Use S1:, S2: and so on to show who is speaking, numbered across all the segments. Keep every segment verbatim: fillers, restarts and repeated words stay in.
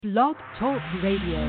S1: Blog Talk Radio.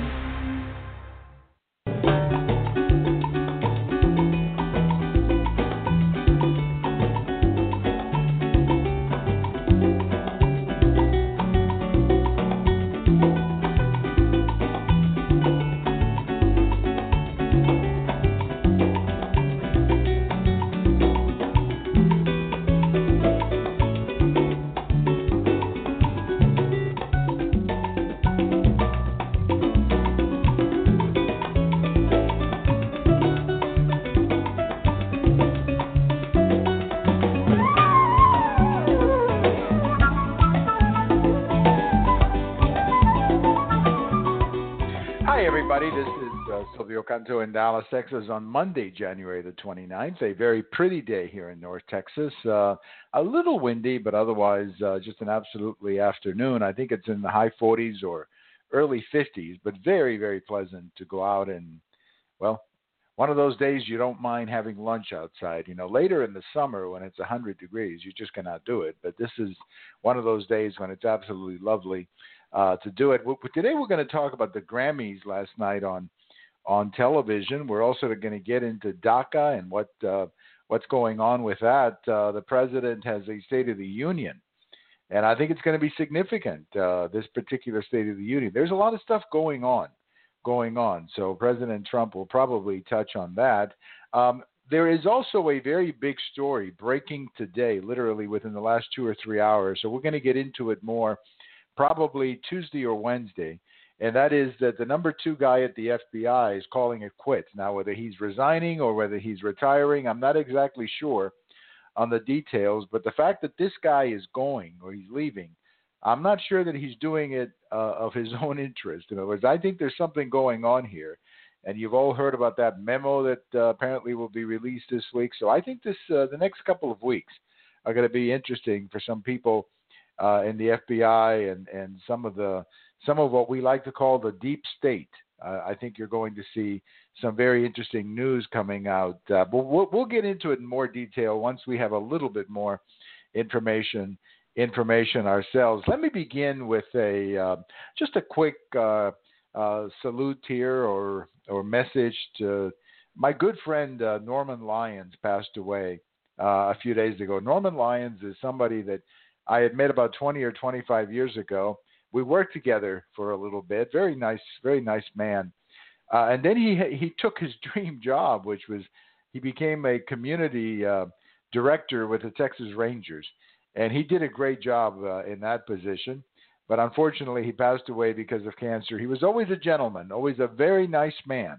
S2: This is uh, Silvio Canto in Dallas, Texas on Monday, January the twenty-ninth, a very pretty day here in North Texas. Uh, a little windy, but otherwise uh, just an absolutely afternoon. I think it's in the high forties or early fifties, but very, very pleasant to go out and, well, one of those days you don't mind having lunch outside. You know, later in the summer when it's one hundred degrees, you just cannot do it. But this is one of those days when it's absolutely lovely Uh, to do it. Today we're going to talk about the Grammys last night on on television. We're also going to get into DACA and what uh, what's going on with that. Uh, the president has a State of the Union, and I think it's going to be significant, uh, this particular State of the Union. There's a lot of stuff going on, going on. So President Trump will probably touch on that. Um, there is also a very big story breaking today, literally within the last two or three hours. So we're going to get into it more probably Tuesday or Wednesday, and that is that the number two guy at the F B I is calling it quits. Now, whether he's resigning or whether he's retiring, I'm not exactly sure on the details, but the fact that this guy is going or he's leaving, I'm not sure that he's doing it uh, of his own interest. In other words, I think there's something going on here, and you've all heard about that memo that uh, apparently will be released this week. So I think this uh, the next couple of weeks are going to be interesting for some people Uh, in the F B I and, and some of the some of what we like to call the deep state. Uh, I think you're going to see some very interesting news coming out. Uh, but we'll, we'll get into it in more detail once we have a little bit more information information ourselves. Let me begin with a uh, just a quick uh, uh, salute here or or message to my good friend uh, Norman Lyons. Passed away uh, a few days ago. Norman Lyons is somebody that I had met about twenty or twenty-five years ago. We worked together for a little bit. Very nice, very nice man. Uh, and then he he took his dream job, which was he became a community uh, director with the Texas Rangers. And he did a great job uh, in that position. But unfortunately, he passed away because of cancer. He was always a gentleman, always a very nice man.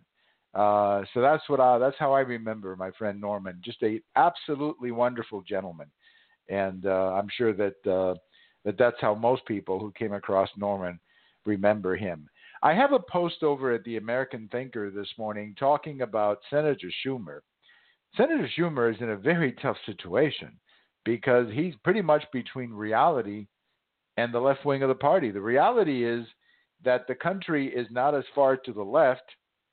S2: Uh, so that's what I, that's how I remember my friend Norman. Just a absolutely wonderful gentleman. And uh, I'm sure that uh, that that's how most people who came across Norman remember him. I have a post over at the American Thinker this morning talking about Senator Schumer. Senator Schumer is in a very tough situation because he's pretty much between reality and the left wing of the party. The reality is that the country is not as far to the left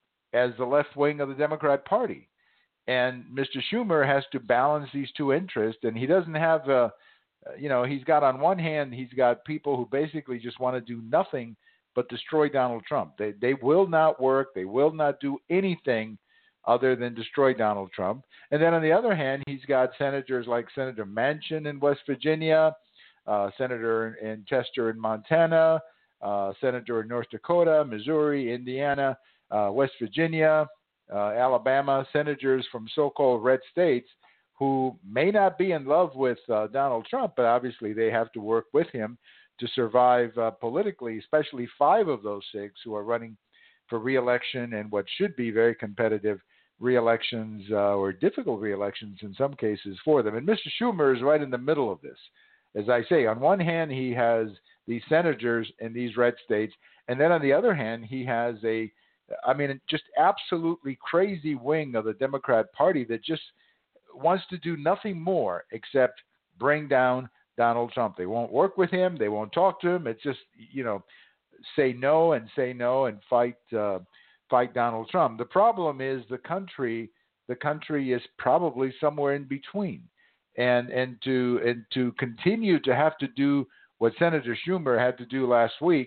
S2: as the left wing of the Democrat Party. And Mister Schumer has to balance these two interests, and he doesn't have, uh, you know, he's got on one hand, he's got people who basically just want to do nothing but destroy Donald Trump. They they will not work. They will not do anything other than destroy Donald Trump. And then on the other hand, he's got senators like Senator Manchin in West Virginia, uh, Senator in Chester in Montana, uh, Senator in North Dakota, Missouri, Indiana, uh, West Virginia, Uh, Alabama, senators from so-called red states who may not be in love with uh, Donald Trump, but obviously they have to work with him to survive uh, politically, especially five of those six who are running for re-election and what should be very competitive re-elections uh, or difficult re-elections in some cases for them. And Mister Schumer is right in the middle of this. As I say, on one hand, he has these senators in these red states, and then on the other hand, he has a I mean, just absolutely crazy wing of the Democrat Party that just wants to do nothing more except bring down Donald Trump. They won't work with him. They won't talk to him. It's just, you know, say no and say no and fight uh, fight Donald Trump. The problem is the country. The country is probably somewhere in between, and and to and to continue to have to do what Senator Schumer had to do last week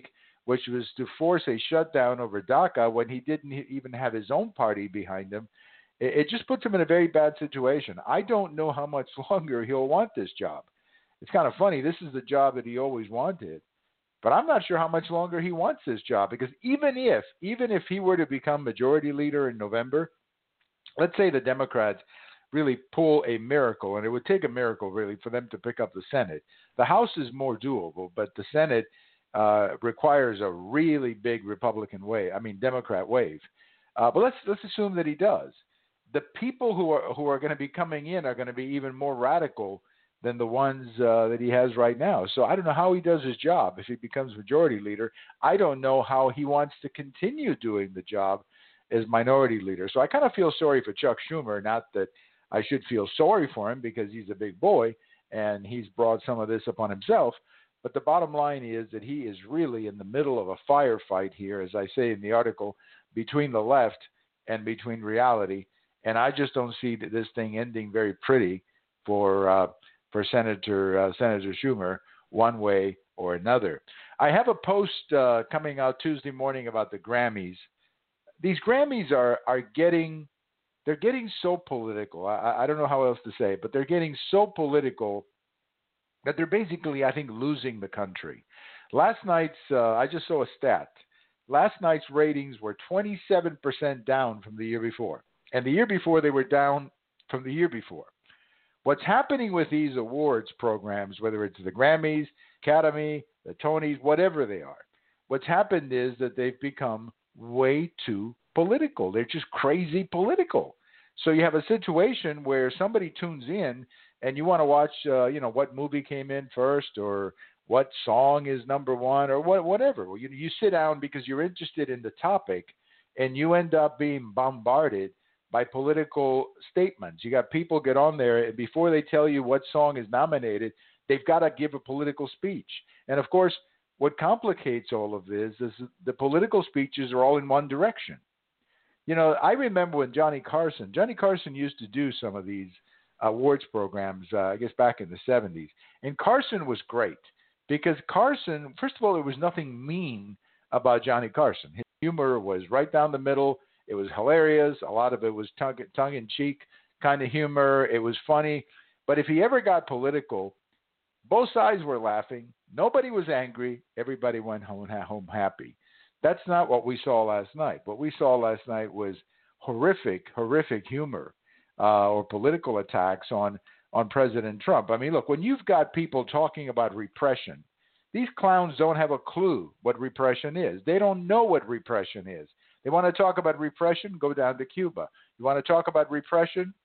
S2: which was to force a shutdown over DACA when he didn't even have his own party behind him. It, it just puts him in a very bad situation. I don't know how much longer he'll want this job. It's kind of funny. This is the job that he always wanted. But I'm not sure how much longer he wants this job, because even if, even if he were to become majority leader in November, let's say the Democrats really pull a miracle, and it would take a miracle really for them to pick up the Senate. The House is more doable, but the Senate uh, requires a really big Republican wave, I mean Democrat wave. Uh, but let's let's assume that he does. The people who are who are going to be coming in are going to be even more radical than the ones uh, that he has right now. So I don't know how he does his job if he becomes majority leader. I don't know how he wants to continue doing the job as minority leader. So I kind of feel sorry for Chuck Schumer, not that I should feel sorry for him because he's a big boy and he's brought some of this upon himself. But the bottom line is that he is really in the middle of a firefight here, as I say in the article, between the left and between reality. And I just don't see this thing ending very pretty for uh, for Senator uh, Senator Schumer one way or another. I have a post uh, coming out Tuesday morning about the Grammys. These Grammys are are getting they're getting so political. I, I don't know how else to say it, but they're getting so political that they're basically, I think, losing the country. Last night's uh, I just saw a stat. Last night's ratings were twenty-seven percent down from the year before, and the year before they were down from the year before. What's happening with these awards programs, whether it's the Grammys, Academy, the Tonys, whatever they are, what's happened is that they've become way too political. They're just crazy political. So you have a situation where somebody tunes in and you want to watch, uh, you know, what movie came in first or what song is number one or what, whatever. Well, you, you sit down because you're interested in the topic and you end up being bombarded by political statements. You got people get on there and before they tell you what song is nominated, they've got to give a political speech. And of course, what complicates all of this is the political speeches are all in one direction. You know, I remember when Johnny Carson, Johnny Carson used to do some of these awards programs, uh, I guess back in the seventies. And Carson was great because Carson, first of all, there was nothing mean about Johnny Carson. His humor was right down the middle. It was hilarious. A lot of it was tongue, tongue-in-cheek kind of humor. It was funny. But if he ever got political, both sides were laughing. Nobody was angry. Everybody went home, home happy. That's not what we saw last night. What we saw last night was horrific, horrific humor uh, or political attacks on, on President Trump. I mean, look, when you've got people talking about repression, these clowns don't have a clue what repression is. They don't know what repression is. They want to talk about repression? Go down to Cuba. You want to talk about repression?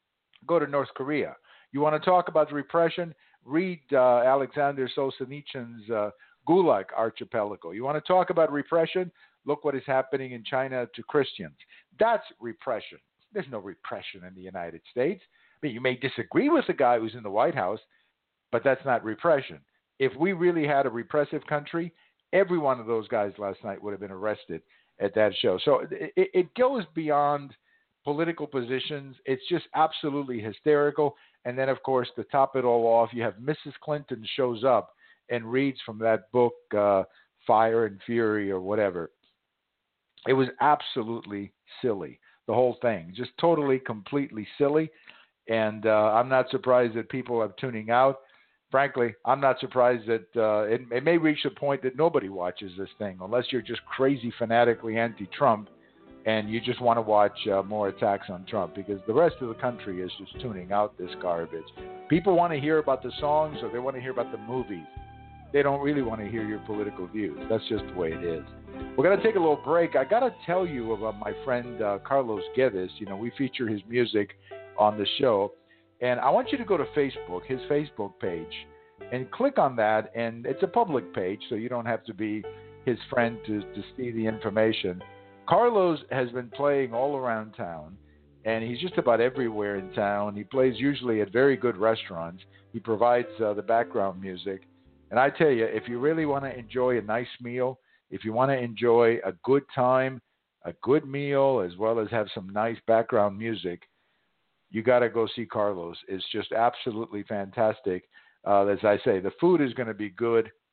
S2: Go to North Korea. You want to talk about repression? Read uh, Alexander Solzhenitsyn's uh, Gulag Archipelago. You want to talk about repression? Look what is happening in China to Christians. That's repression. There's no repression in the United States. I mean, you may disagree with the guy who's in the White House, but that's not repression. If we really had a repressive country, every one of those guys last night would have been arrested at that show. So it, it goes beyond political positions. It's just absolutely hysterical. And then, of course, to top it all off, you have Missus Clinton shows up and reads from that book, uh, Fire and Fury or whatever. It was absolutely silly, the whole thing. Just totally, completely silly. And uh, I'm not surprised that people are tuning out. Frankly, I'm not surprised that uh, it, it may reach a point that nobody watches this thing unless you're just crazy fanatically anti-Trump and you just want to watch uh, more attacks on Trump, because the rest of the country is just tuning out this garbage. People want to hear about the songs or they want to hear about the movies. They don't really want to hear your political views. That's just the way it is. We're going to take a little break. I got to tell you about my friend uh, Carlos Guedes. You know, we feature his music on the show. And I want you to go to Facebook, his Facebook page, and click on that. And it's a public page, so you don't have to be his friend to, to see the information. Carlos has been playing all around town, and he's just about everywhere in town. He plays usually at very good restaurants. He provides uh, the background music. And I tell you, if you really want to enjoy a nice meal, if you want to enjoy a good time, a good meal, as well as have some nice background music, you got to go see Carlos. It's just absolutely fantastic. Uh, as I say, the food is going to be good,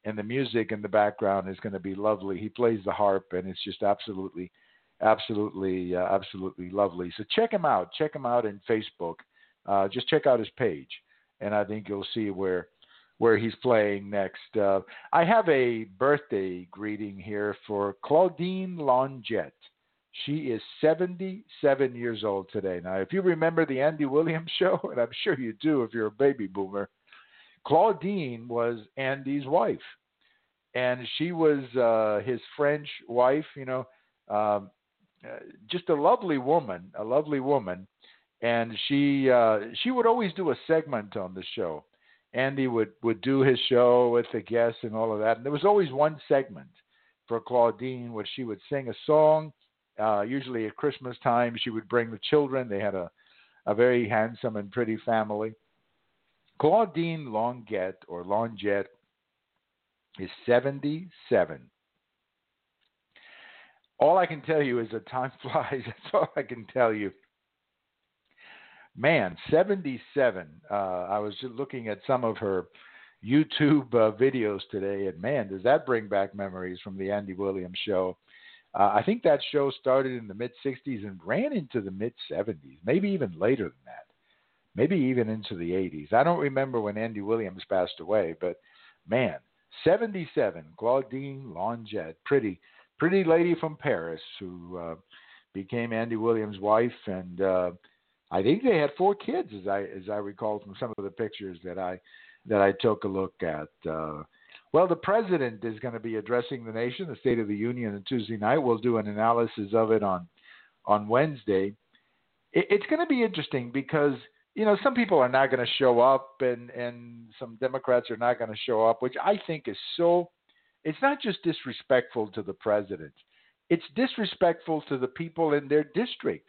S2: and the music in the background is going to be lovely. He plays the harp, and it's just absolutely, absolutely, uh, absolutely lovely. So check him out. Check him out in Facebook. Uh, just check out his page, and I think you'll see where where he's playing next. Uh, I have a birthday greeting here for Claudine Longette. She is seventy-seven years old today. Now, if you remember the Andy Williams show, and I'm sure you do if you're a baby boomer, Claudine was Andy's wife, and she was uh, his French wife, you know, um, uh, just a lovely woman, a lovely woman. And she uh, she would always do a segment on the show. Andy would, would do his show with the guests and all of that. And there was always one segment for Claudine where she would sing a song. Uh, usually at Christmas time, she would bring the children. They had a, a very handsome and pretty family. Claudine Longette, or Longette, is seventy-seven. All I can tell you is that time flies. That's all I can tell you. Man, seventy-seven. Uh, I was just looking at some of her YouTube uh, videos today, and man, does that bring back memories from the Andy Williams show. Uh, I think that show started in the mid-sixties and ran into the mid-seventies, maybe even later than that, maybe even into the eighties. I don't remember when Andy Williams passed away, but man, seventy-seven, Claudine Longette, pretty, pretty lady from Paris who uh, became Andy Williams' wife, and uh, I think they had four kids, as I as I recall from some of the pictures that I that I took a look at. Uh, well, the president is going to be addressing the nation, the State of the Union, on Tuesday night. We'll do an analysis of it on on Wednesday. It, it's going to be interesting because you know some people are not going to show up, and and some Democrats are not going to show up, which I think is so. It's not just disrespectful to the president; it's disrespectful to the people in their district.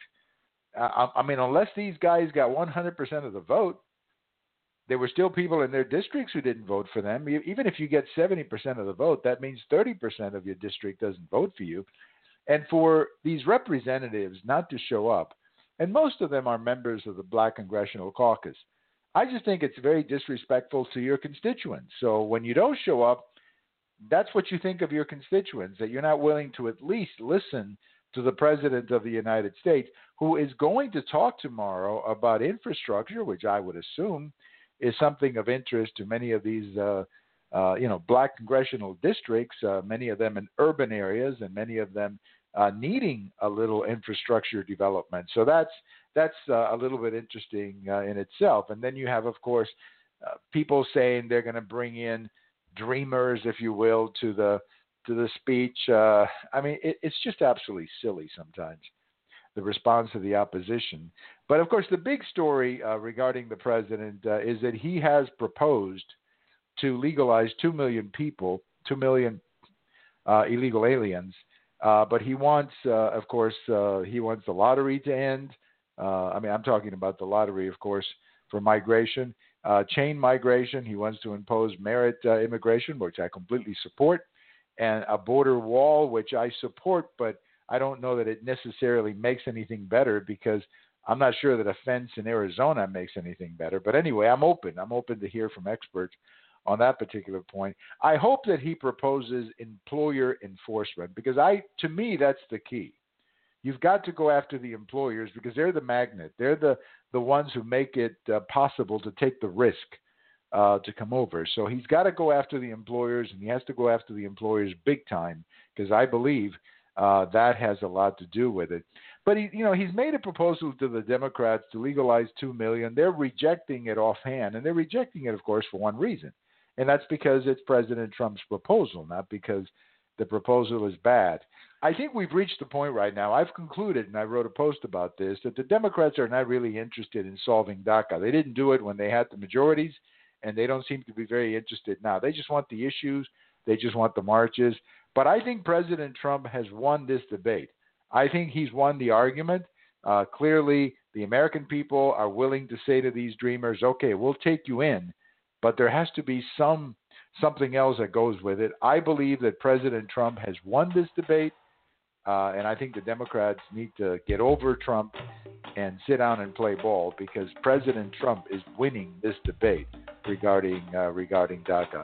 S2: Uh, I mean, unless these guys got one hundred percent of the vote, there were still people in their districts who didn't vote for them. Even if you get seventy percent of the vote, that means thirty percent of your district doesn't vote for you. And for these representatives not to show up, and most of them are members of the Black Congressional Caucus, I just think it's very disrespectful to your constituents. So when you don't show up, that's what you think of your constituents, that you're not willing to at least listen to the President of the United States, who is going to talk tomorrow about infrastructure, which I would assume is something of interest to many of these, uh, uh, you know, Black congressional districts, uh, many of them in urban areas, and many of them uh, needing a little infrastructure development. So that's that's uh, a little bit interesting uh, in itself. And then you have, of course, uh, people saying they're going to bring in dreamers, if you will, to the to the speech. Uh, I mean, it, it's just absolutely silly sometimes, the response of the opposition. But, of course, the big story uh, regarding the president uh, is that he has proposed to legalize two million people, two million uh, illegal aliens. Uh, but he wants, uh, of course, uh, he wants the lottery to end. Uh, I mean, I'm talking about the lottery, of course, for migration. Uh, chain migration. He wants to impose merit uh, immigration, which I completely support. And a border wall, which I support, but I don't know that it necessarily makes anything better, because I'm not sure that a fence in Arizona makes anything better. But anyway, I'm open. I'm open to hear from experts on that particular point. I hope that he proposes employer enforcement, because I, to me, that's the key. You've got to go after the employers, because they're the magnet. They're the, the ones who make it uh, possible to take the risk Uh, to come over. So he's got to go after the employers, and he has to go after the employers big time, because I believe uh, that has a lot to do with it. But he, you know, he's made a proposal to the Democrats to legalize two million. They're rejecting it offhand, and they're rejecting it, of course, for one reason, and that's because it's President Trump's proposal, not because the proposal is bad. I think we've reached the point right now. I've concluded, and I wrote a post about this, that the Democrats are not really interested in solving DACA. They didn't do it when they had the majorities, and they don't seem to be very interested now. They just want the issues. They just want the marches. But I think President Trump has won this debate. I think he's won the argument. Uh, clearly, the American people are willing to say to these dreamers, okay, we'll take you in, but there has to be some something else that goes with it. I believe that President Trump has won this debate, uh, and I think the Democrats need to get over Trump and sit down and play ball, because President Trump is winning this debate regarding uh, regarding DACA.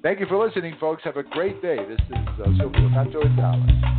S2: Thank you for listening, folks. Have a great day. This is uh, Silvio Canto in Dallas.